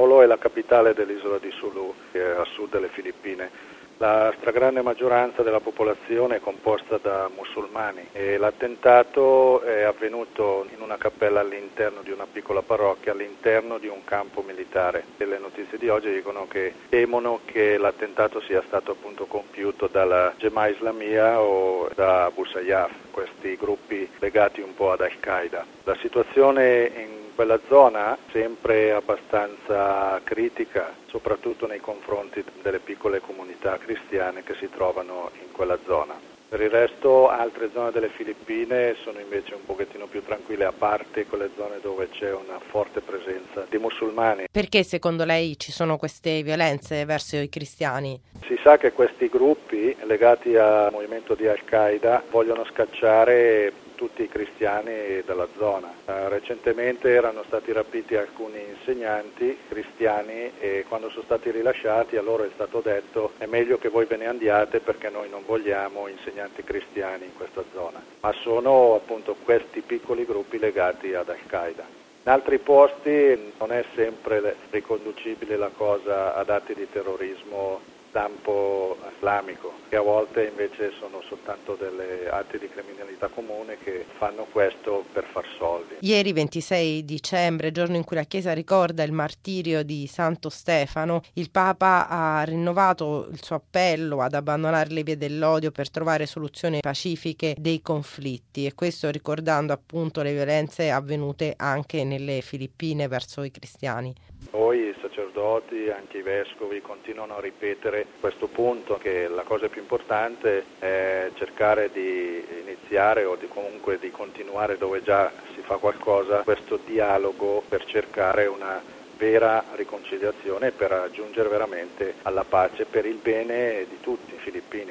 Jolo è la capitale dell'isola di Sulu, che è a sud delle Filippine. La stragrande maggioranza della popolazione è composta da musulmani e l'attentato è avvenuto in una cappella all'interno di una piccola parrocchia, all'interno di un campo militare. E le notizie di oggi dicono che temono che l'attentato sia stato appunto compiuto dalla Jemaah Islamiyah o da Abu Sayyaf, questi gruppi legati un po' ad Al-Qaeda. La situazione in quella zona sempre abbastanza critica, soprattutto nei confronti delle piccole comunità cristiane che si trovano in quella zona. Per il resto altre zone delle Filippine sono invece un pochettino più tranquille, a parte quelle zone dove c'è una forte presenza di musulmani. Perché secondo lei ci sono queste violenze verso i cristiani? Si sa che questi gruppi legati al movimento di Al-Qaeda vogliono scacciare tutti i cristiani dalla zona. Recentemente erano stati rapiti alcuni insegnanti cristiani e quando sono stati rilasciati a loro è stato detto: è meglio che voi ve ne andiate perché noi non vogliamo insegnanti cristiani in questa zona. Ma sono appunto questi piccoli gruppi legati ad Al-Qaeda. In altri posti non è sempre riconducibile la cosa ad atti di terrorismo stampo islamico, che a volte invece sono soltanto delle atti di criminalità comune che fanno questo per far soldi. Ieri 26 dicembre, giorno in cui la Chiesa ricorda il martirio di Santo Stefano, il Papa ha rinnovato il suo appello ad abbandonare le vie dell'odio per trovare soluzioni pacifiche dei conflitti, e questo ricordando appunto le violenze avvenute anche nelle Filippine verso i cristiani. Noi, i sacerdoti, anche i vescovi, continuano a ripetere questo punto, che la cosa più importante è cercare di iniziare o comunque di continuare dove già si fa qualcosa, questo dialogo per cercare una vera riconciliazione e per raggiungere veramente alla pace per il bene di tutti i filippini.